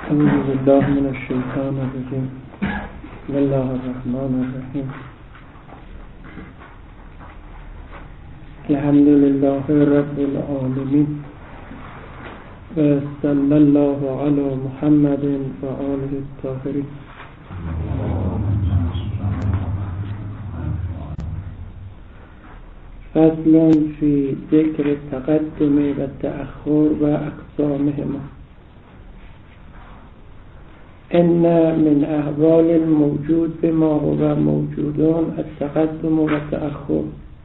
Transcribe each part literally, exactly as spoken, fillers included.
أعوذ بالله من الشيطان الرجيم. بسم الله الرحمن الرحيم. الحمد لله رب العالمين، وصلى الله على محمد وآله الطاهرين. فصل في ذكر التقدم والتأخر وأقسامهما. إن من أحوال الموجود بما هو موجود التقدم والتأخر،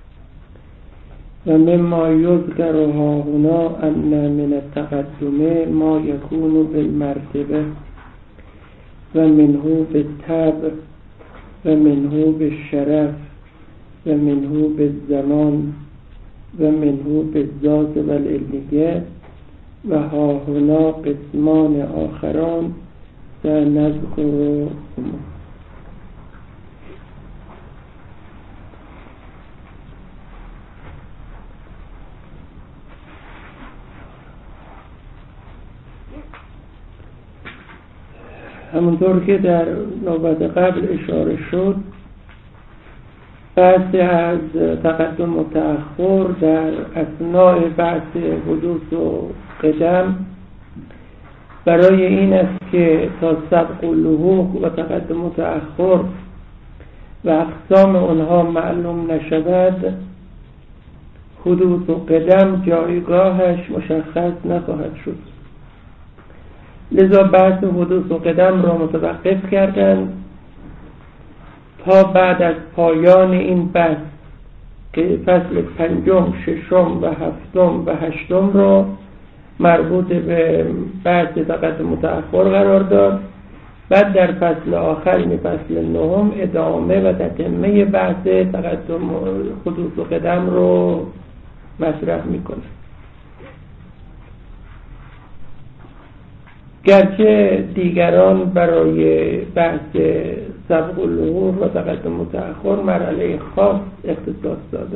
ومما يذكر هنا أن من التقدم ما يكون بالمرتبة، ومنه بالتبع، ومنه بالشرف، ومنه بالزمان، ومنه بالذات والعلیه، وها هنا قسمان آخران سنذكرهما. همونطور که در نوبت قبل اشاره شد، بحث از تقدم و تأخر در اثناء بحث حدوث و قدم برای این است که تا سبق و لحوق و تقدم و تأخر و اقسام آنها معلوم نشود، حدوث و قدم جایگاهش مشخص نخواهد شد. لذا بحث حدوث و قدم را متوقف کردند تا بعد از پایان این بحث که فصل پنجم، ششم و هفتم و هشتم را مربوط به بحث تقدم و تأخر قرار داد. بعد در فصل آخر، یعنی فصل نهم، ادامه و تتمه بحث تقدم و حدوث و قدم رو مطرح میکنه. گرچه دیگران برای بحث سبق و لحوق و تقدم و تأخر مرحله خاص اختصاص داده.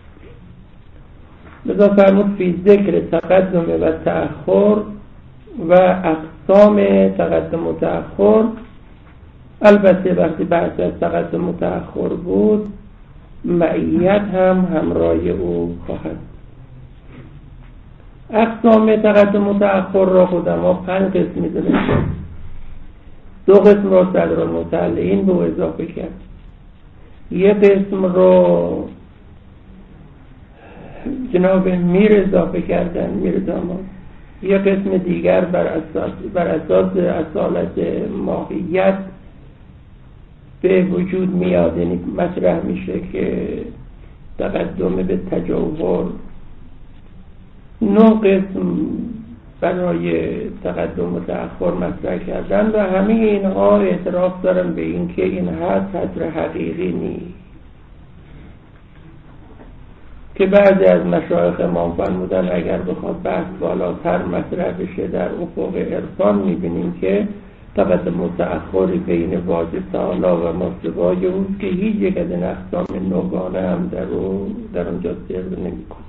لذا فرمود فی ذکر تقدم و تأخر و اقسام تقدم و تأخر. البته وقتی بحث از تقدم و تأخر بود، معیت هم همراه او خواهد. اقسام تقدم و تأخر را خودما پنج قسم می‌دونیم. دو قسم را صدرالمطلعین به اضافه کرد. یک قسم رو جناب میر اضافه کردن، میر داماد. یک قسم دیگر بر اساس بر اساس اصالت ماهیت به وجود میاد، یعنی مطرح میشه که تقدم به تجوهر. نه قسم برای تقدم و تأخر مطرح کردن و همه اینها اعتراف دارن به این که این حد حد حقیقی نیست، که بعضی از مشایخ ما فرمودن اگر بخواد بحث بالاتر مطرح بشه در افق عرفان، میبینیم که تقدم و تأخری بین واجب تعالی و ماسوای اوست که هیچ یک از این اقسام نوگانه هم در, در اونجا سیر نمیکنه.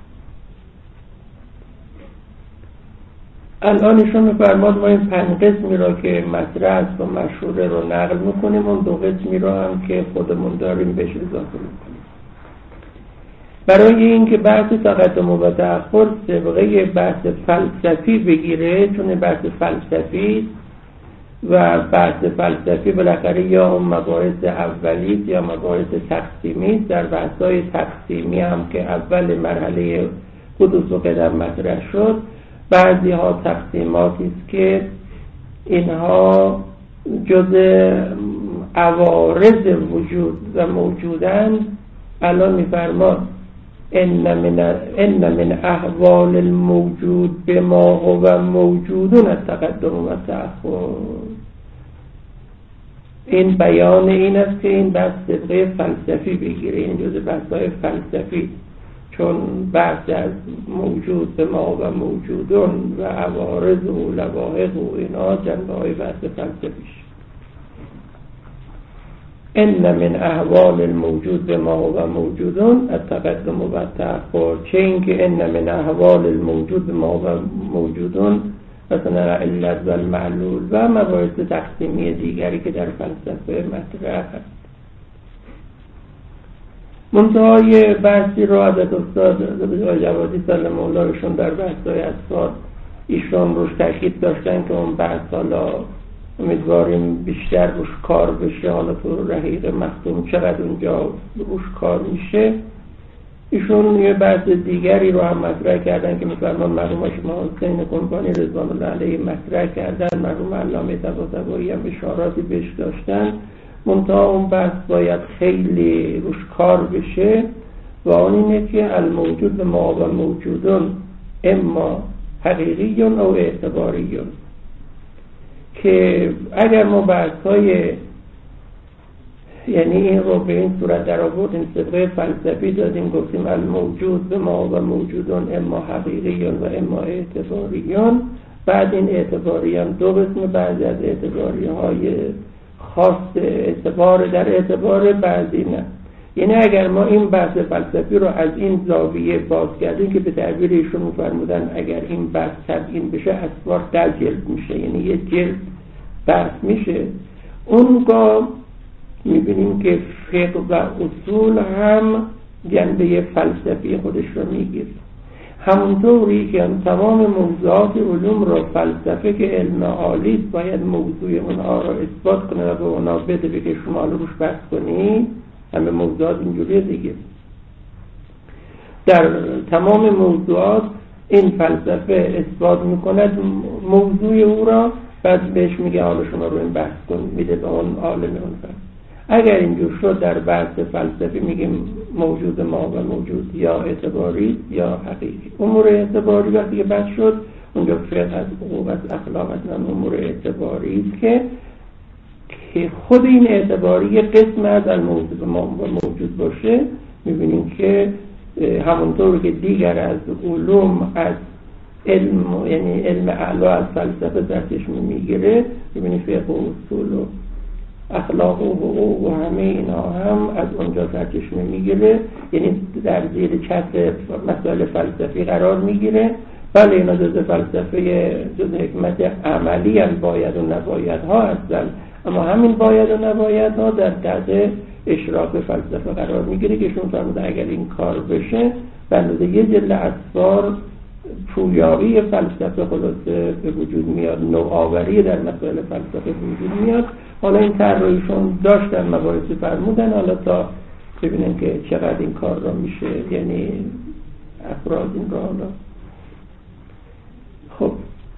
الان ایشون میفرماد ما این پنج قسمی را که مطرح است و مشهوره رو نقل میکنیم، اون دو قسمی را هم که خودمون داریم بهش اضافه میکنیم. برای اینکه بحث تقدم و تأخر سابقه بحث فلسفی بگیره، چون بحث فلسفی و بحث فلسفی بالاخره یا هم مباحث اولی یا مباحث تقسیمی. در بحث‌های تقسیمی هم که اول مرحله حدوث و قدم مطرح شد، بعضی ها تقسیماتی است که اینها جزء عوارض وجود و موجودند. الان میفرماد ان من ان من احوال الموجود بما هو موجود التقدم و تأخر. این بیان این است که این بحث طبقه فلسفی بگیره، این جزء بحث‌های فلسفی، چون بحث از موجود به ما و موجودون و عوارض و لواحق و اینا جنبه های بحث فلسفیش. ان من احوال الموجود به ما و موجودون التقدم و تأخر. چه این که ان من احوال الموجود به ما و موجودون مثلا علت و المعلول و مباحث تقسیمی دیگری که در فلسفه مطرح هست. منتهای بحثی رو از استاد جوادی سلام الله ایشون در بحث‌های اسفار ایشون روش تاکید داشتن که اون بحث حالا امیدواریم بیشتر روش کار بشه، حالا تو رحیق مختوم چقدر اونجا روش کار میشه. ایشون یه بحث دیگری رو هم مطرح کردن که مثلا مرحوم شما حسین کنبانی رضوان الله علیه مطرح کردن، مرحوم علامه طباطبایی هم اشاراتی بهش داشتن. منتها اون بحث باید خیلی روش کار بشه و آن اینه که الموجود به ما موجودون اما حقیقیون او اعتباریون، که اگر ما بحث های یعنی این رو به این صورت در آوردیم صدقه فلسفی دادیم، گفتیم الموجود به ما و موجودون اما حقیقیون و اما اعتباریون، بعد این اعتباریان دو قسم، بعضی از اعتباری های خاص اعتبار در اعتبار، بعضی نه. یعنی اگر ما این بحث فلسفی رو از این زاویه باز کردیم که به تعبیر ایشون می‌فرمودن اگر این بحث تبیین بشه اسوار در جلد میشه، یعنی یه جلد بحث میشه، اونگاه میبینیم که فقه و اصول هم جنبه فلسفی خودش رو میگیره. همونطوری که تمام موضوعات علوم رو فلسفه که علم عالی باید موضوع اونها رو اثبات کنه و به اونها بده بگه شما روش بحث کنید، همه موضوعات اینجوریه دیگه. در تمام موضوعات این فلسفه اثبات میکند موضوع او را، بعد بهش میگه حالا شما رو این بحث کن، میده به اون عالم اون فلسفه. اگر اینجور شد در بحث فلسفی میگیم موجود ما و موجود یا اعتباری یا حقیقی. امور اعتباری وقتی که بحث شد اونجا فقه از حقوق از اخلاق از امور اعتباری که که خود این اعتباری قسم از الموجود ما و موجود باشه، میبینیم که همونطور که دیگر از علوم از علم یعنی علم اعلا از فلسفه سرچشمه میگیره، میبینیم فقه و اصول و اخلاق و حقوق و همه اینا هم از اونجا سرچشمه میگیره، یعنی در زیر چتر مسائل فلسفی قرار میگیره. بله اینا جز فلسفه جز حکمت عملی هم باید و نباید ها هستن، اما همین باید و نباید ها در تحت اشراف فلسفه قرار میگیره که شون فرموده اگر این کار بشه بنده یه جل اسفار پویایی فلسفه خلاصه به وجود میاد، نوآوری در مسائل فلسفه به وجود میاد. حالا این طراحیشون داشتن مباحثی فرمودن، حالا تا ببینن که چقدر این کار را میشه، یعنی افراد این را حالا خب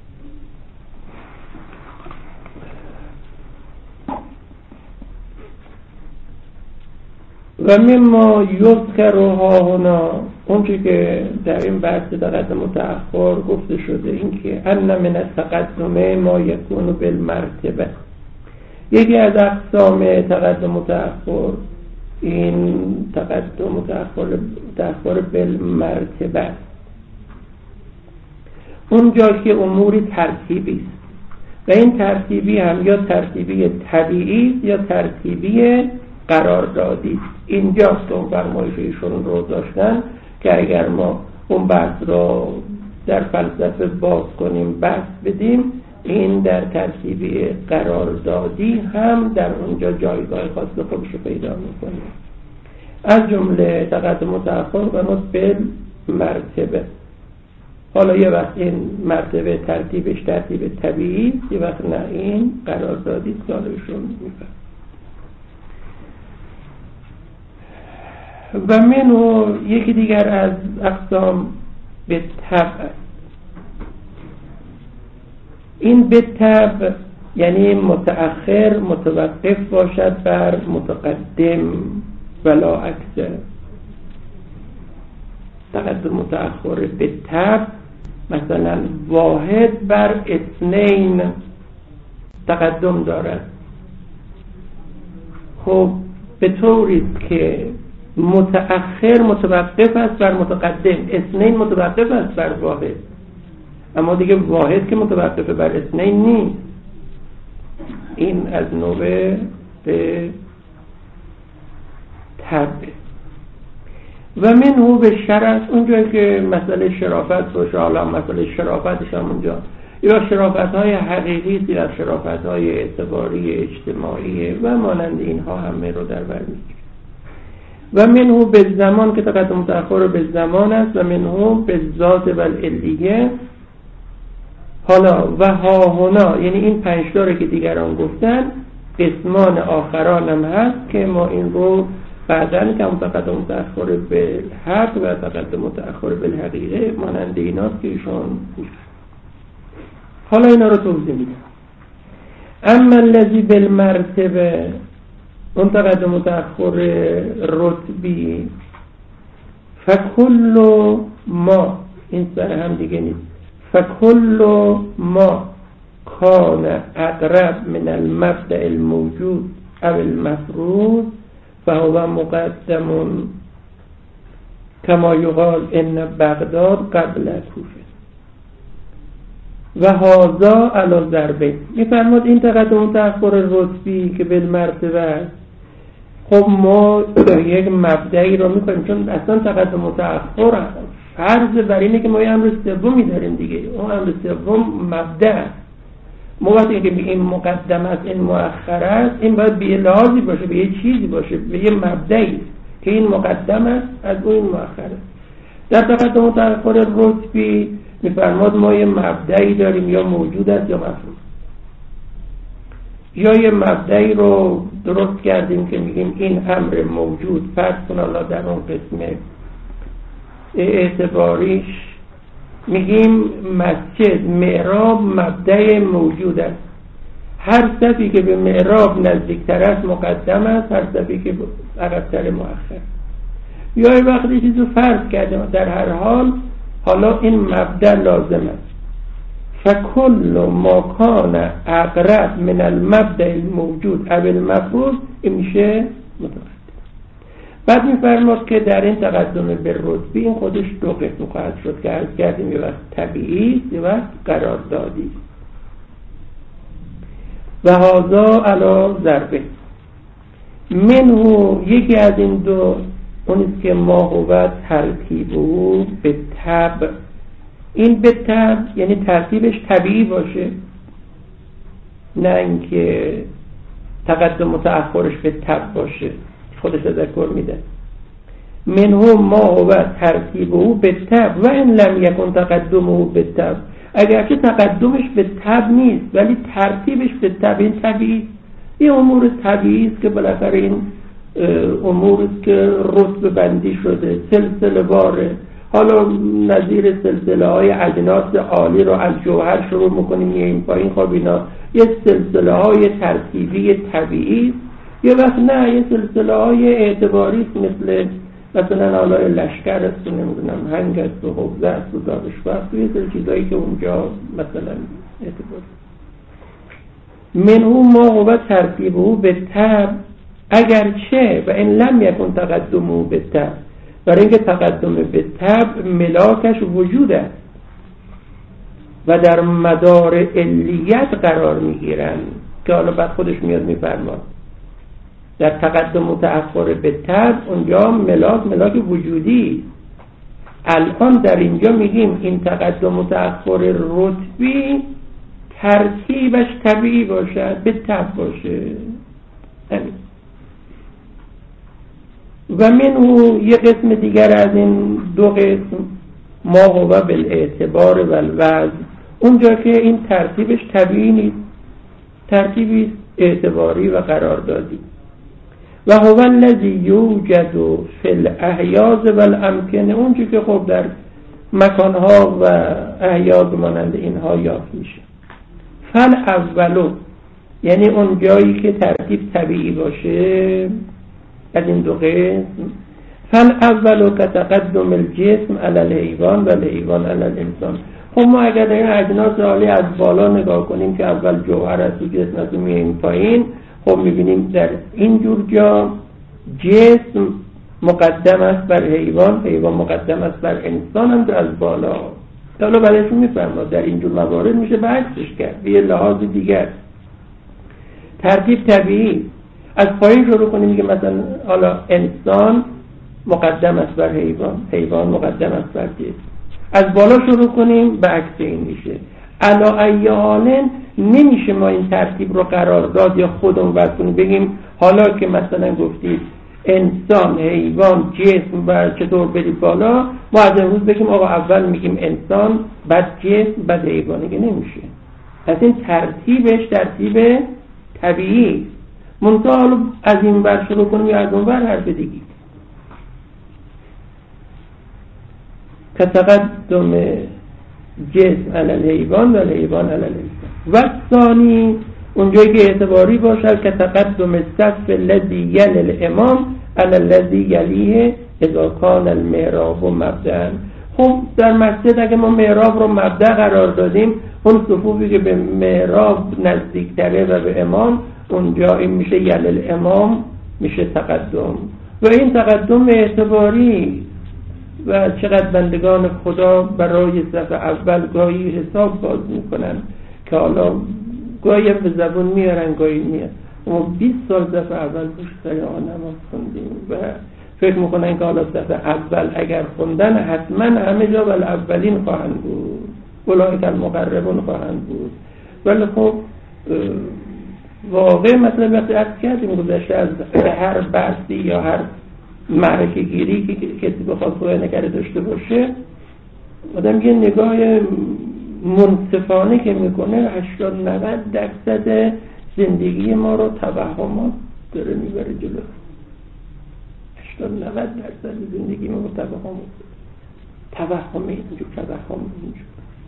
و مما یذکر ها هنا، اون چی که در این بحث تقدم متأخر گفته شده این که ان من التقدم ما یکون بالمرتبه، یکی از اقسام تقدم متأخر این تقدم متأخر تأخر بالمرتبه، اونجا که اموری ترتیبی است و این ترتیبی هم یا ترتیبی طبیعی یا ترتیبی قراردادی. اینجا اون فرمایش ایشون رو داشتن که اگر ما اون بحث رو در فلسفه باز کنیم بحث بدیم، این در ترتیبی قراردادی هم در اونجا جایگاه خاص خودش رو پیدا میکنه. از جمله تقدم متأخر و متبل مرتبه. حالا یه وقت این مرتبه ترتیبش ترتیب طبیعی، یه وقت نه این قراردادی سالشون میفرد. و منو یکی دیگر از اقسام به طبع، این به طبع یعنی متأخر متوقف باشد بر متقدم ولا عکس. تقدم متأخر به طبع مثلا واحد بر اثنین تقدم دارد، خب به طوری که متأخر متوقف است بر متقدم، اثنین متوقف است بر واحد، اما دیگه واحد که متوقف بر اثنین نیست. این از نوع به طبع. و منو به شرف، اونجایی که مسئله شرافت باشه، حالا مسئله شرافتش هم اونجا یا شرافت‌های حقیقی یا شرافت‌های اعتباری اجتماعی و مانند اینها همه رو در بر می‌گیره. و منه به زمان که تقدم و تأخر به زمان است و منه به ذات و العلیه. حالا و ها هنا، یعنی این پنج داره که دیگران گفتن، قسمان آخران هم هست که ما این رو بعدن که تقدم و تأخر به حق و تقدم و تأخر به حقیقه مانند ایناست که ایشان گفت. حالا اینا رو توضیح میدم. اما الذی بالمرتبه، اون تقدم و تأخر رتبی، فکل ما، این سر هم دیگه نیست، فکل ما کان اقرب من المبدأ الموجود او المفروض فهو مقدم کما یقال ان بغداد قبل کوفه و هذا علی ضربه. میفرماد این تقدم و تأخر رتبی که بالمرتبه است، خب ما یک مبدعی رو میکنیم، چون اصلا تقدم و تأخر فرض بر اینه که ما یه امر سومی داریم دیگه، اون امر سوم مبدع. ما وقتی که این مقدم است این مؤخر است، این باید به لحاظی باشه، به یه چیزی باشه، به یه مبدعی که این مقدم است از اون این مؤخر است. در تقدم و تأخر رتبی میفرماد ما یه مبدعی داریم یا موجود است یا مفروض، یا یه مبدعی رو درست کردیم که میگیم این امر موجود، فرض کن الله در اون قسم اعتباریش میگیم مسجد معراب مبدأ موجود است، هر صفی که به معراب نزدیکتر است مقدم است، هر صفی که عقب‌تر مؤخر. یا یه وقتی چیزو فرض کردیم در هر حال، حالا این مبدأ لازم است. فکل ما کان اقرب من المبدأ الموجود او المفروض میشه متقدم. بعد میفرماد که در این تقدم به رتبی این خودش دو قسم خواهد شد که عرض کردیم، یه وقت طبیعی یه وقت قراردادی. و هذا علی ضربه منه، یکی از این دو اونیست که ما هو ترتیبه به طبع. این به طبع یعنی ترتیبش طبیعی باشه، نه اینکه تقدم و تأخرش به طبع باشه. خودش تذکر میده منه ما هو ترتیبه به طبع و ان لم یکن تقدمه به طبع، اگرچه تقدمش به طبع نیست ولی ترتیبش به طبع. این طبیعی، این امور طبیعی است که بالاخره این امور که رتبه بندی شده سلسله واره. حالا نظیر سلسله های اجناس عالی رو از جوهر شروع میکنیم این پایین، خب اینا یه سلسله های ترتیبی طبیعی. یه وقت نه، یه سلسله های اعتباری مثل مثلا آلای لشکر است، نمیدونم هنگ است و حوزه است و دارش وقت، یه سل چیزایی که اونجا مثلا اعتباری. منهو ما هو ترتیبه به طبع، اگرچه و این لم یکن تقدمه به طبع، برای اینکه تقدم به طبع ملاکش وجود است و در مدار علیت قرار میگیرن که حالا بعد خودش میاد میفرماد در تقدم و تأخر به طبع اونجا ملاک ملاک وجودی. الان در اینجا میگیم این تقدم و تأخر رتبی ترتیبش طبیعی باشه، به طبع باشه. همین. و منو یه قسم دیگر از این دو قسم ما هو بالاعتبار و الوضع، اونجا که این ترتیبش طبیعی نیست، ترتیبی اعتباری و قراردادی. و هو الذی یوجد فی الاحیاز و الامکنه، اونجا که خب در مکانها و احیاز مانند اینها یافت میشه. فل اولو، یعنی اون جایی که ترتیب طبیعی باشه از این دو قسم. فل اولو که تقدم الجسم علی الحیوان و الحیوان علی الانسان. خب ما اگر در این اجناس عالی از بالا نگاه کنیم که اول جوهر است و جسم است و میاییم پایین، خب میبینیم در این جور جا جسم مقدم است بر حیوان، حیوان مقدم است بر انسان، هم از بالا. حالا برایشون میفرماد در این جور موارد میشه برعکسش کرد، به یه لحاظ دیگر. ترتیب طبیعی از پایین شروع کنیم که مثلا حالا انسان مقدم است بر حیوان، حیوان مقدم است بر جسم. از بالا شروع کنیم به عکس این میشه. علا ای حالن نمیشه ما این ترتیب رو قرار داد یا خودمون وضع کنیم بگیم حالا که مثلا گفتید انسان، حیوان، جسم و چطور برید بالا، ما از امروز بگیم آقا اول میگیم انسان، بعد جسم، بعد حیوان. که نمیشه. پس این ترتیبش ترتیب طبیعی. منتها حالا از این ور شروع کنیم یا از اون ور حرف دیگی. که تقدم جسم علی الحیوان و الحیوان علی الانسان. و ثانی اونجایی که اعتباری باشد که تقدم الصف الذی یلی الامام علی الذی یلیه اذا کان المحراب مبدأ. خب در مسجد اگه ما محراب رو مبدأ قرار دادیم، اون صفوفی که به محراب نزدیکتره و به امام، اونجا این میشه یلی الامام، میشه تقدم. و این تقدم اعتباری و چقدر بندگان خدا برای صف اول گاهی حساب باز میکنن که حالا گاهی به زبون میارن گاهی میارن. ما بیست سال صف اول پشت سر آن نماز خوندیم و فکر میکنن که حالا صف اول اگر خوندن حتما همه جا ولی اولین خواهند بود، اولئک المقربون خواهند بود. ولی خب واقع مثلا وقتی عرض کردیم گذشته از هر بحثی یا هر معرکه گیری که کسی بخواد خدای نکرده داشته باشه، آدم یه نگاه منصفانه که میکنه هشتاد نود درصد زندگی ما رو توهمات داره میبره جلو. هشتاد نود درصد زندگی ما رو توهمات توهم اینجور توهم اینجور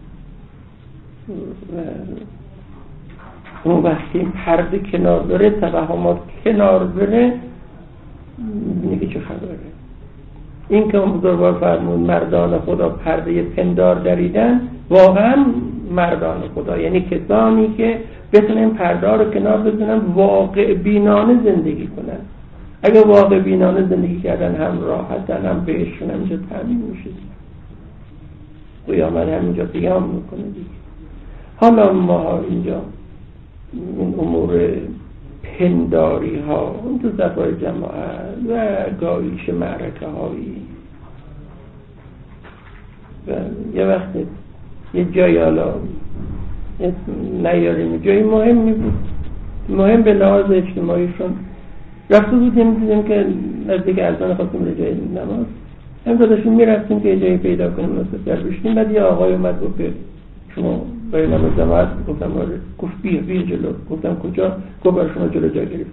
و اون وقتی پرده کنار داره، توهمات کنار بره، میبینی که چه خبره. این که اون بزرگوار فرمون مردان خدا پرده پندار دریدن، واقعا مردان خدا یعنی کسانی که بتونن پرده رو کنار بزنن، واقع بینانه زندگی کنن. اگه واقع بینانه زندگی کردن هم راحتن، هم بهشون همینجا تامین میشه، قیامت همینجا قیام میکنه دیگه. حالا ما اینجا این امور پنداری ها اون تو صفای جماعت و گاهیش معرکه هایی و یه وقت یه جایی حالا نیاریم جایی مهمی بود، مهم به لحاظ اجتماعیشون رفته بودیم، دیدیم که نزدیک اذان خواستیم به جای نماز هم داداشون میرفتیم که یه جایی پیدا کنیم مستقر بشتیم. بعد یه آقای اومد گفت که شما برای نماز جماعت؟ گفتم آره. گفت بیا بیا جلو. گفتم کجا؟ گفت برای شما جلو جا گرفت.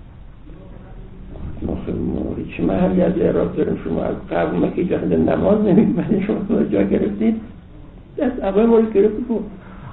ما خیلی موری چه محلی از اعراب داریم، شما از قبل ما که جاهد نماز نمیدونید شما جلو جا گرفتید. دست اول موری گرفت بود.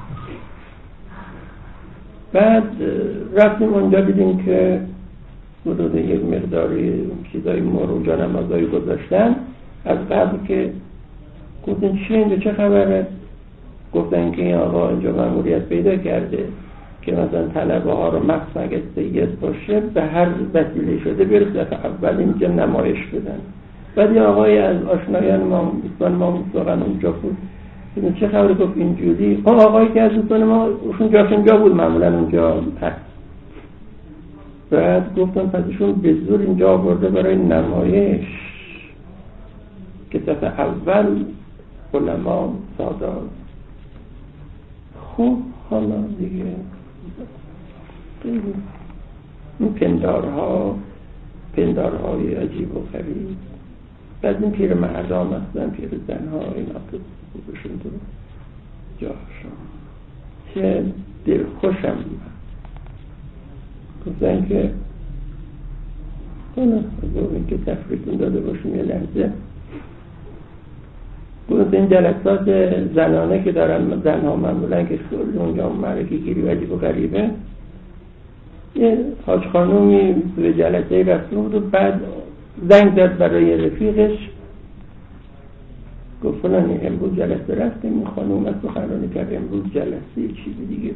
بعد رفتیم اونجا دیدیم که حدود یک مقداری چیزای مرو جا نمازایی گذاشتن از قبل که گفتن چیه اینجا چه خبره؟ گفتن که این آقا اینجا مأموریت پیدا کرده که مثلا طلبه ها رو مخصوصا اگه سید باشه به هر وسیله شده برس دفعه اول اینجا نمایش بدن. بعد یه آقای از آشنایان ما دوستان ما واقعا اونجا بود، چه خبره؟ گفت اینجوری. اون آقایی که از دوستان ما اون جاش اونجا بود معمولا اونجا هست. بعد گفتن پس ایشون به زور اینجا آورده برای نمایش که صف اول علما سادات. خب حالا دیگه این پندارها پندارهای عجیب و غریب. بعد این پیر مردم هستن، پیر زنها، اینا که بشون تو جاشون چه دلخوشم گفتن که کنه این که تفریقون داده باشیم یه لحظه. گفت این جلسات زنانه که دارن زنها معمولا که اونجا معرکه گیری و عجیب و غریبه، یه حاج خانومی به جلسه رفته بود و بعد زنگ زد برای رفیقش گفت فلانی امروز جلسه رفتیم، این خانوم از سخنرانی کرد امروز جلسه چیزی دیگه،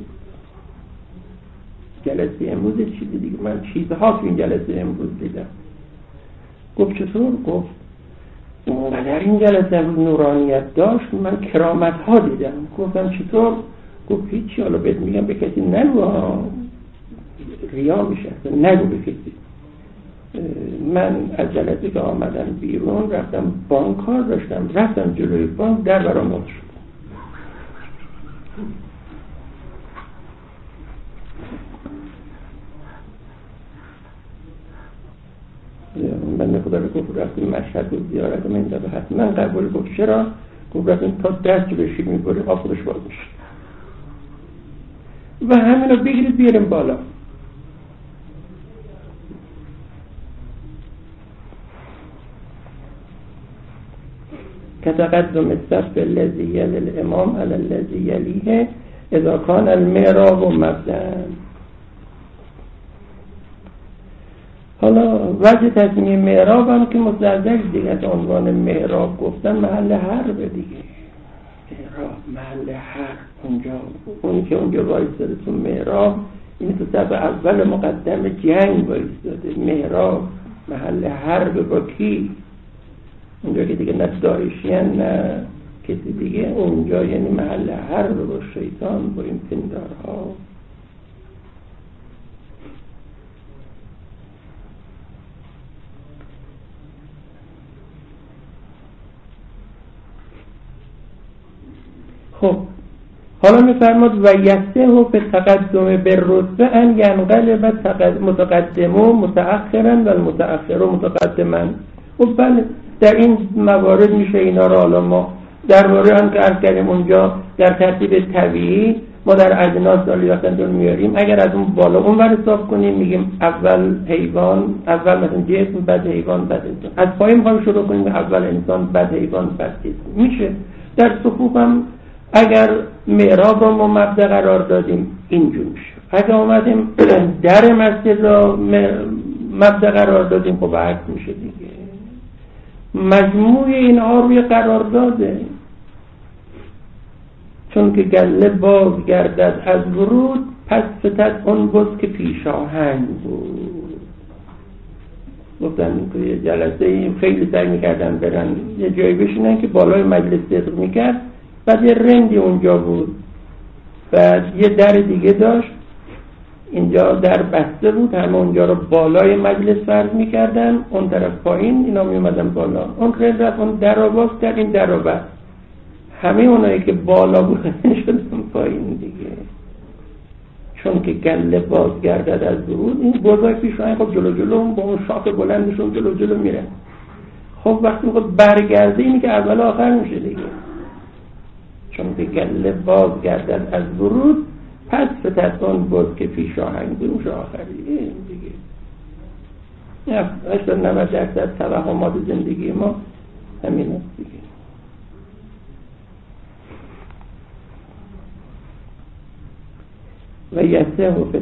جلسه امروز چیزی دیگه، من چیزها تو این جلسه امروز دیدم. گفت چطور؟ گفت اونقدر این جلسه امروز نورانیت داشت من کرامت ها دیدم. گفتم چطور؟ گفت هیچی، حالا بهت میگم به کسی نگو ها، ریا میشه، نگو به کسی. من از جلسه که آمدم بیرون رفتم بانک کار داشتم، رفتم جلوی بانک در برام باز شد. داره گفت رفتیم مشهد و زیارت من داره حتما قبول. گفت چرا؟ گفت رفتیم تا دست بشید میبریم آب خودش باز میشه و همین رو بگیرید بیاریم بالا. كتقدم الصف الذي يلي الإمام على الذي يليه اذا كان المعراب مبدأ. حالا وجه تصمیه معراب هم که مستعدل دیگه از عنوان معراب گفتن محل حرب دیگه. معراب محل حرب اونجا، اونی که اونجا وایستاده تو معراب این تو صف اول مقدم جنگ وایستاده. معراب محل حرب با کی؟ اونجا که دیگه نه داعشیان نه کسی دیگه، اونجا یعنی محل حرب با شیطان، با این پندارها. خب حالا میفرماد و یسته و به تقدم به رتبه ان ینقلب متقدم و متأخرا و المتأخر و متقدما. و بله در این موارد میشه اینا رو حالا ما درباره هم که عرض کردیم اونجا در ترتیب طبیعی ما در اجناس سالی وقتن میاریم. اگر از اون بالا اون ور حساب کنیم میگیم اول حیوان، اول مثلا جسم، بعد حیوان، بعد انسان. از پایین میخوایم شروع کنیم اول انسان، بعد حیوان، بعد جسم. میشه در صفوف هم اگر معراب رو ما مبدا قرار دادیم اینجور میشه. اگر اومدیم در مسجد رو مبدا قرار دادیم خب عکس میشه دیگه. مجموع اینها روی قرار داده، چون که گله باز گردد از ورود پس فتد اون بز که پیشاهنگ بود. گفتن که یه جلسه این خیلی سعی میکردن برن یه جایی بشینن که بالای مجلس صدق میکرد، بعد یه رندی اونجا بود، بعد یه در دیگه داشت، اینجا در بسته بود، همه اونجا رو بالای مجلس فرض میکردن، اون طرف پایین، اینا میومدن بالا. اون رند رفت اون در رو باز کرد، این در رو بست، همه اونایی که بالا بودن شدن پایین دیگه. چون که گله باز گردد از ورود، این بزرگ پیشاهنگ خب جلو جلو با اون شاخ بلندشون جلو جلو میره. خب وقتی میخواد برگرده اینی که اول آخر میشه دیگه. چون که گله باز گردد از ورود پس فتد اون بز که پیشاهنگ بود، میشه آخری دیگه. هشتاد نود درصد توهمات زندگی ما همین است دیگه. و یسه و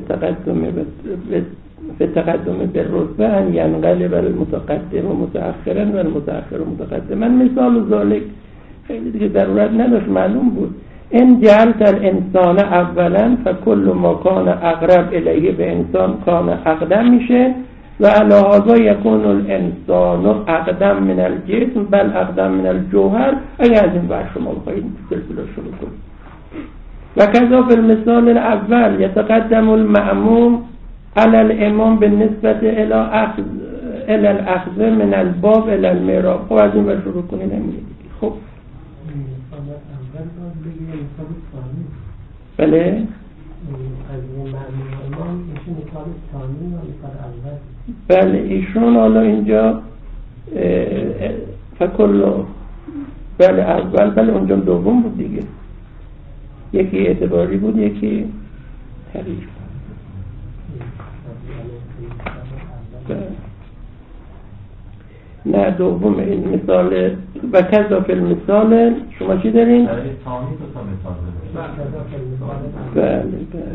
فی تقدم به رتبه ان ینقلب المتقدم و متأخرا و المتأخر و متقدما. مثال ذالک خیلی دیگه ضرورت نداشت، معلوم بود. ان جعلت الانسان اولا فکل ما کان اقرب الیه به انسان کان اقدم میشه و علی هذا یکون الانسان اقدم من الجسم بل اقدم من الجوهر. اگر از این بر شما بخواهید سلسله شروع کنید. و کذا فی المثال الاول یتقدم المأموم علی الامام بالنسبه الی اخذ الی الاخذ من الباب الی المعراب. خب از این بر شروع کنید نمیدید. خب بله بله ایشون حالا اینجا فکل بله اول بله اونجا دوم بود دیگه، یکی اعتباری بود یکی تغییر. نه دوم این مثال و کذا فی المثال شما چی دارین؟ تامی دو تا مثال داره. بله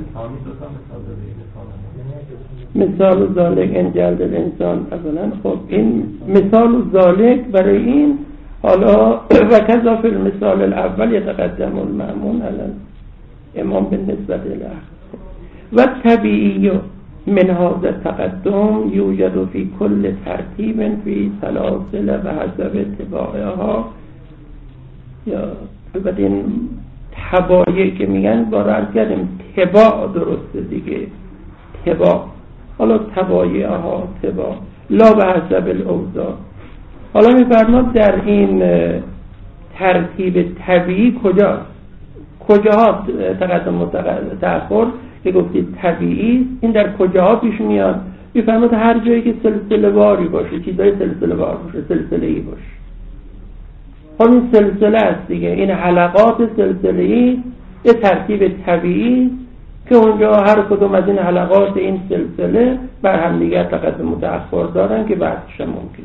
بله مثال ذالک ان جلد الانسان اولا. خب این مثال ذالک برای این حالا و کذا فی المثال الاول یتقدم المأمون علی الامام بالنسبه الیه. و طبیعی من هذا التقدم یوجد فی کل ترتیب فی سلاسل و حسب اتباعها. یا البته این تباعی که میگن با رو عرض کردیم تباع درسته دیگه، تباع. حالا تباعیها تباع لا به حسب الاوضاع. حالا میفرماد در این ترتیب طبیعی کجا کجاها تقدم و تأخر که گفتید طبیعی، این در کجاها پیش میاد؟ میفرماد هر جایی که سلسله واری باشه، چیزای سلسله وار باشه، سلسله ای باشه. خب این سلسله است دیگه، این حلقات سلسله ای یه ترتیب طبیعی که اونجا هر کدوم از این حلقات این سلسله بر هم دیگر تقدم متأخر دارن که بعدش ممکن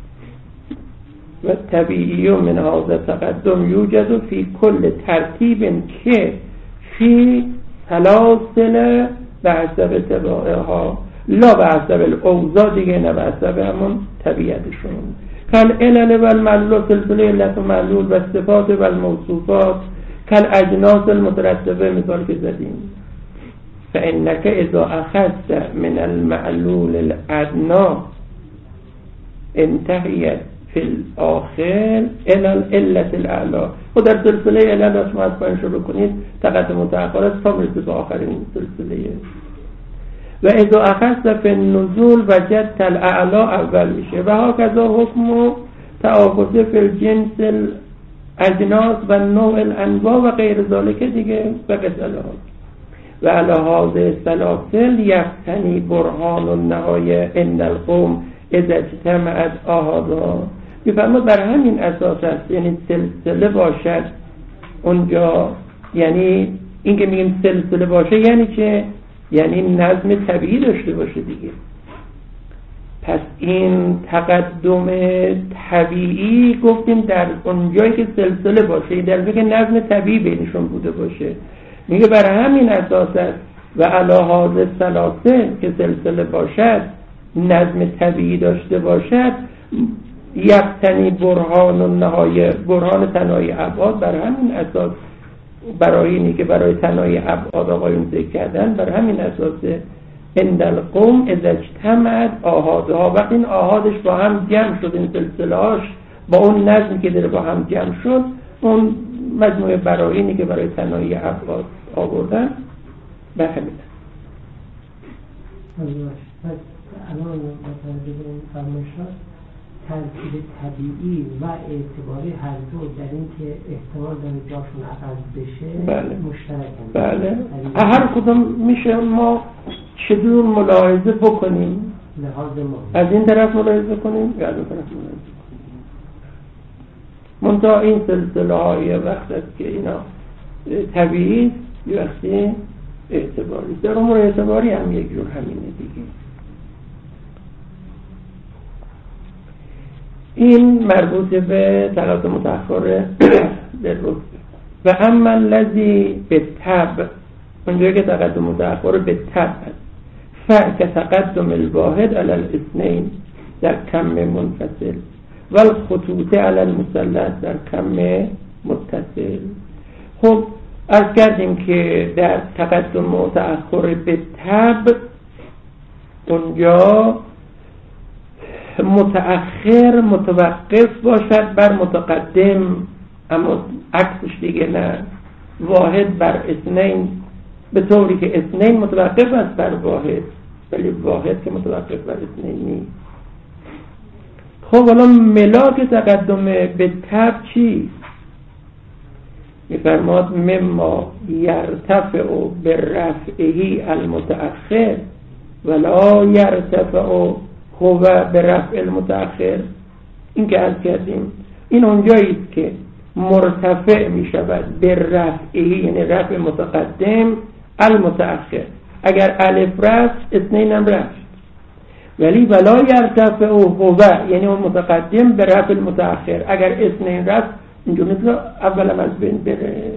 و طبیعی و من هذا تقدم یوجد فی کل ترتیب که فی سلاسل به حسب تباعها لا به حسب الاوضاع، دیگه نه به حسب همون طبیعتشون. کل علل و المعلول، سلسله علت و معلول و صفات و الموصوفات، کل اجناس المترتبه، مثال که زدیم. فإنك اذا اخذت من المعلول الادنى انتهیت فی الاخر الى العلت الاعلی. و در سلسله علت شما از پایین شروع کنید تقدم متأخر است تا برسید به آخرین سلسله. و اذا اخذت فی النزول وجدت الاعلی اول میشه. و هكذا حکم تعاقض فی الجنس الاجناس و نوع الانواع و غیر ذالک دیگه به قسله ها. و علی هذه السلاسل یفتنی برهان النهایه ان القوم اذا اجتمعت آحادا. میفرماد بر همین اساس است، یعنی سلسله باشد اونجا، یعنی این که میگیم سلسله باشه یعنی چه؟ یعنی نظم طبیعی داشته باشه دیگه. پس این تقدم طبیعی گفتیم در اونجایی که سلسله باشه، در جایی که نظم طبیعی بینشون بوده باشه. میگه بر همین اساس است و علی هذه السلاسل که سلسله باشد، نظم طبیعی داشته باشد، یفتنی برهان النهایه، برهان تناهی ابعاد. بر همین اساس برای اینی که برای تناهی ابعاد آقایون ذکر کردن، بر همین اساس عند القوم اذا اجتمعت آحادها، وقتی این آحادش با هم جمع شد، این سلسله‌اش با اون نظمی که داره با هم جمع شد، اون مجموعه براینی که برای تناهی ابعاد آوردن به همین الان متوجه فرمایشات ترکیب طبیعی و اعتباری هر دو در این که احتمال داره جاشون عوض بشه بله. مشترکن. بله. هر کدوم میشه ما چجور ملاحظه بکنیم، لحاظ ما از این طرف ملاحظه کنیم یا از این طرف ملاحظه کنیم. منتها این سلسله های وقت است که اینا طبیعی یه وقتی اعتباری، در امور اعتباری هم یک جور همینه دیگه. این مربوط به تقدم متأخر در رتبه. و اما الذی به تبع، اونجایی که تقدم متأخر به تبع فعک تقدم الواحد علی الاثنین در کم منفصل و الخطوط علی المثلث در کم متصل. خب عرض کردیم که در تقدم متأخر به تبع اونجا متأخر متوقف باشد بر متقدم، اما عکسش دیگه نه، واحد بر اثنین، به طوری که اثنین متوقف است بر واحد ولی واحد که متوقف بر اثنین نیست. خب حالا ملاک تقدم به تبع چی؟ میفرماد مما یرتفع برفعه المتأخر ولا یرتفع هو به رفع المتأخر. این که از کردیم این اونجایی است که مرتفع می شود به رفعه، یعنی رفع متقدم المتأخر. اگر الف رفت اثنین هم رفت، ولی ولا یرتفع هو یعنی اون متقدم به رفع المتأخر. اگر اثنین رفت اینجا مثل اولم از بین بره.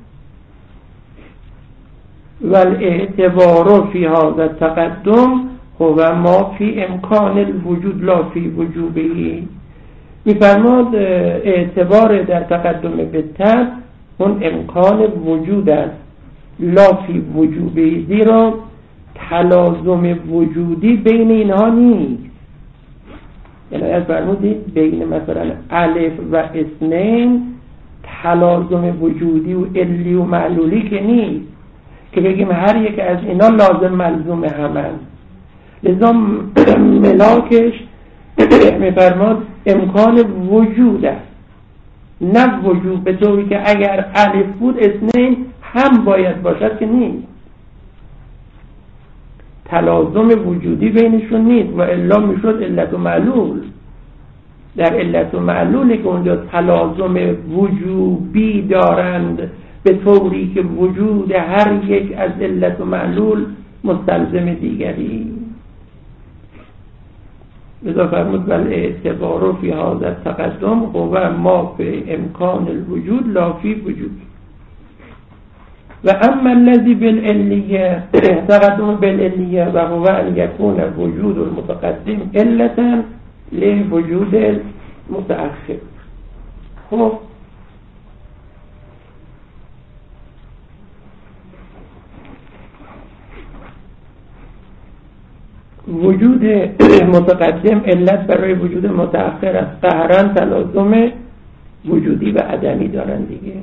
والاعتبار فی هذا التقدم هو ما فی امکان الوجود لا فی وجوبه. میفرماد اعتبار در تقدم به تبع اون امکان وجود است لا فی وجوبه، زیرا تلازم وجودی بین اینها نیست. یعنی از فرمودید بین مثلا الف و اثنین تلازم وجودی و علی و معلولی که نیست که بگیم هر یک از اینا لازم ملزوم همند. لذا ملاکش میفرماد امکان وجود است نه وجود، به طوری که اگر الف بود اثنین هم باید باشد که نیست. تلازم وجودی بینشون نیست و الا میشد علت و معلول. در علت و معلولی که اونجا تلازم وجوبی دارند به طوری که وجود هر یک از علت و معلول مستلزم دیگری. لذا فرمود بل اعتبار فی هذا التقدم هو ما فی امکان الوجود لا فی وجود. و اما الذي بالعلیه تقدم بالعلیه و هو ان یکون وجود المتقدم علتا لوجود المتأخر. خب وجود متقدم علت برای وجود متأخر است. قهرا تلازم وجودی و عدمی دارن دیگه،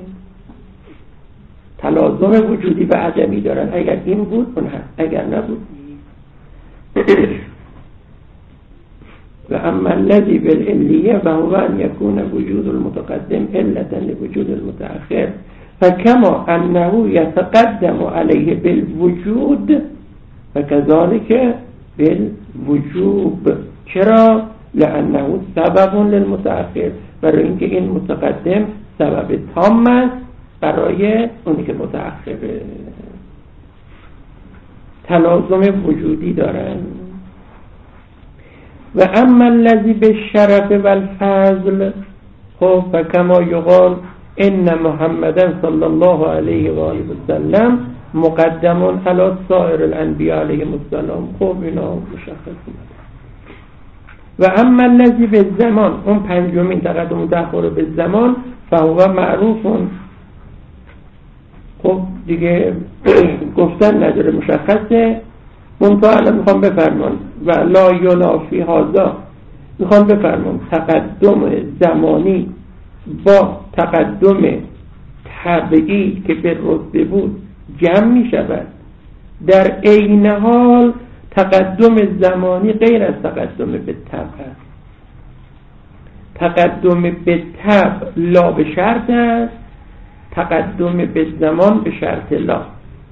تلازم وجودی و عدمی دارن. اگر این بود اون هست، اگر نبود. و اما الذي بالعلیه و هو ان یکون وجود المتقدم علتا لوجود المتأخر فكما انه يتقدم عليه بالوجود فكذلك بالوجوب. چرا؟ لانه سبب للمتأخر، برای اینکه این متقدم سبب تام است برای اونی که متأخره. تلازم وجودی دارن. و اما الذی بالشرف والفضل خب فکما یقال ان محمدا صلی الله علیه و آله و سلم مقدم علی سایر الانبیاء علیهم السلام. خب اینا مشخصه. و اما الذی بالزمان، اون پنجمین تقدم و تأخر بالزمان فهو معروف. خب دیگه گفتن نداره، مشخصه. منتها الان میخوام بفرمان و لا ینافی هذا، میخوام بفرمان تقدم زمانی با تقدم طبعی که به رتبه بود جمع میشود. در عین حال تقدم زمانی غیر از تقدم به طبع است. تقدم به طبع لا به شرط است، تقدم به زمان به شرط لا.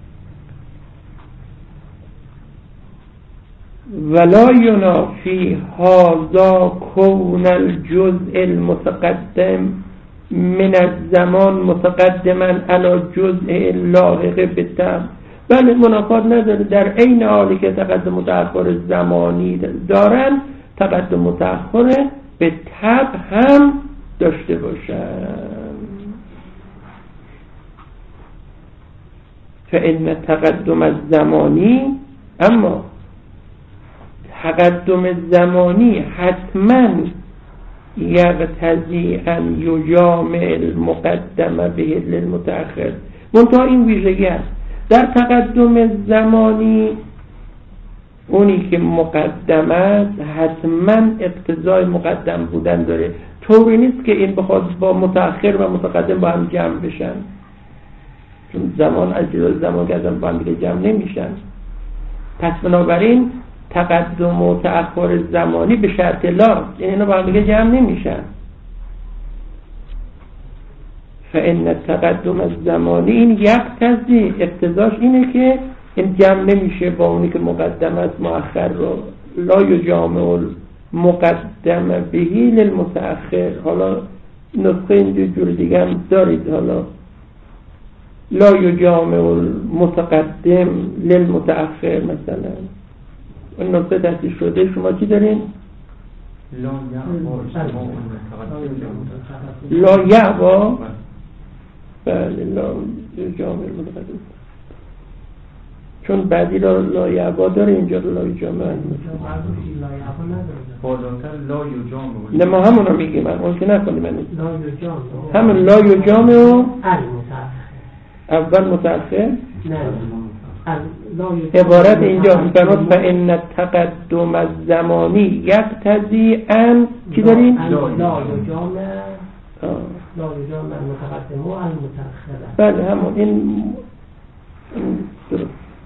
ولا ینافی هذا کون الجزء المتقدم من الزمان متقدما علی جزء لاحق بالطبع. بله منافات نداره، در عین حالی که تقدم متأخر زمانی دارن تقدم متأخر به طبع هم داشته باشن. فإن تقدم الزمانی، اما تقدم زمانی حتما یقتضی ان یجامع المقدم به للمتأخر. منتها این ویژگی است در تقدم زمانی، اونی که مقدم است حتما اقتضای مقدم بودن داره. طوری نیست که این بخواد با متأخر و متقدم با هم جمع بشن، چون زمان از جلوی زمان گردن با هم دیگه جمع نمیشن. پس بنابراین تقدم و تأخر زمانی به شرط لا، یعنی اینا با هم دیگه جمع نمیشن. فإن تقدم الزمانی این یقتضی، اقتضاش اینه که این جمع نمیشه با اونی که مقدم است مؤخر رو. لا یجامع المقدم بهی للمتأخر. حالا نسخه این جور دیگه هم دارید، حالا لا یجامع المتقدم للمتأخر مثلا. این نسخه تصدیح شده شما چی دارین؟ لا یعوا. بله لا یجامع المتقدم، چون بعدی را لا یعوا داره، اینجا لا یجامع. نه ما همون رو میگیم، اون که نکنیم. همون لا یجامع اول متأخر. نه عبارت اینجا فرمود فإن تقدم الزمانی یقتضی ان چی داریم؟ لا یجامع لا یجامع المتقدم و المتأخر. بله همون این درست.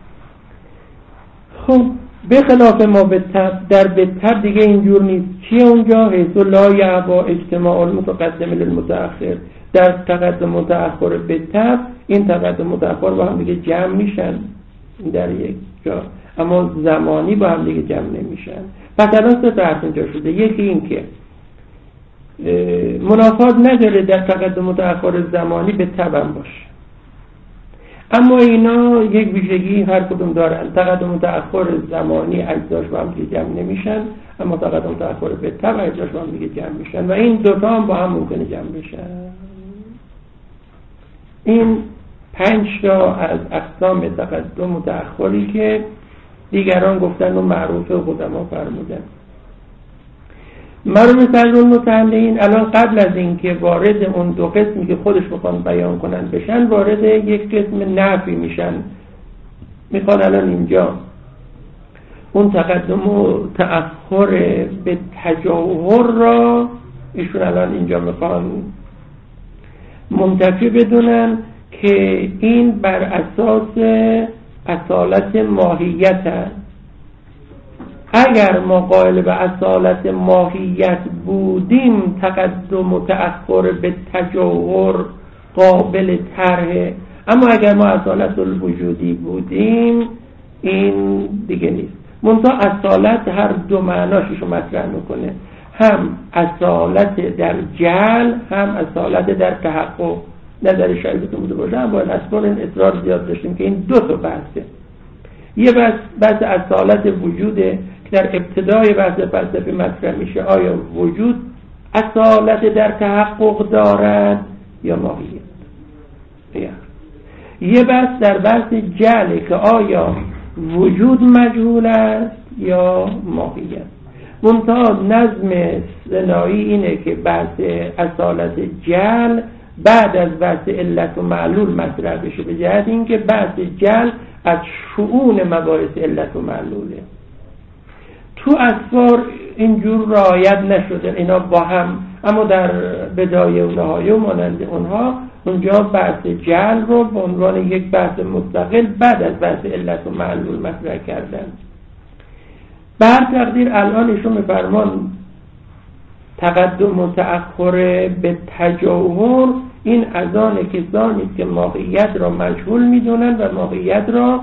خب به خلاف ما به تب، در به تب دیگه اینجور نیست. چیه اونجا؟ حیث لا یعوا اجتماع المتقدم للمتأخر. در تقدم متأخر به تب این تقدم متأخر با هم دیگه جمع میشن در یک جا. اما زمانی با هم دیگه جمع نمیشن. پس الان سه تا حرف اینجا شده. یکی این که منافات نداره در تقدم و تأخر زمانی به تبع باشه، اما اینا یک ویژگی هر کدوم دارن. تقدم و تأخر زمانی اجزاش با هم دیگه جمع نمیشن، اما تقدم و تأخر به تبع اجزاش با هم دیگه جمع میشن و این دوتا هم با هم ممکنه جمع بشن. این پنج تا از اقسام تقدم و تأخری که دیگران گفتن و معروف و قدما فرمودن. مرحوم صدرالمتعلین الان قبل از این که وارد اون دو قسمی که خودش بخوان بیان کنن بشن، وارد یک قسم نفی میشن. میخوان الان اینجا اون تقدم و تأخر به تجاهر را ایشون الان اینجا میخوان منتفی بدونن که این بر اساس اصالت ماهیت هست. اگر ما قائل به اصالت ماهیت بودیم تقدم و تأخر به تجاهر قابل طرحه، اما اگر ما اصالت الوجودی بودیم این دیگه نیست. منتها اصالت هر دو معناشو مطرح میکنه، هم اصالت در جعل هم اصالت در تحقق. نظر شایعتون بوده باشه، اما اصلا این اصرار زیاد داشتیم که این دو تا بحثه. یه بحث بحث اصالت وجوده که در ابتدای بحث فلسفی مطرح میشه، آیا وجود اصالت در تحقق دارد یا ماهیت. یه بحث در بحث جعله که آیا وجود مجهول است یا ماهیت. منتها نظم سنایی اینه که بحث اصالت جعل بعد از بحث علت و معلول مطرح بشه، به جهت اینکه بحث جعل از شؤون مباحث علت و معلوله. تو اسفار اینجور رعایت نشده اینا با هم، اما در بدایه و نهایه و مانند اونها اونجا بحث جعل رو به عنوان یک بحث مستقل بعد از بحث علت و معلول مطرح کردن. بر تقدیر الان ایشون میفرمان تقدم و تأخر به تجاهر این از آن کسانی که ماهیت را مجهول میدونن و ماهیت را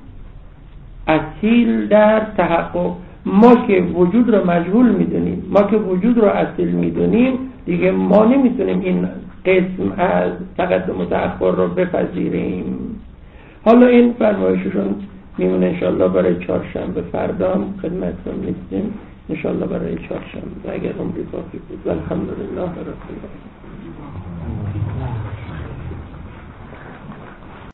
اصیل در تحقق. ما که وجود را مجهول میدونیم، ما که وجود را اصیل میدونیم، دیگه ما نمیتونیم این قسم از تقدم و تأخر را بپذیریم. حالا این فرمایششون میمونه انشالله برای چهارشنبه. فردا خدمتتون نیستیم، انشالله برای چهارشنبه اگر عمری باقی بود. الحمدلله رب العالمین.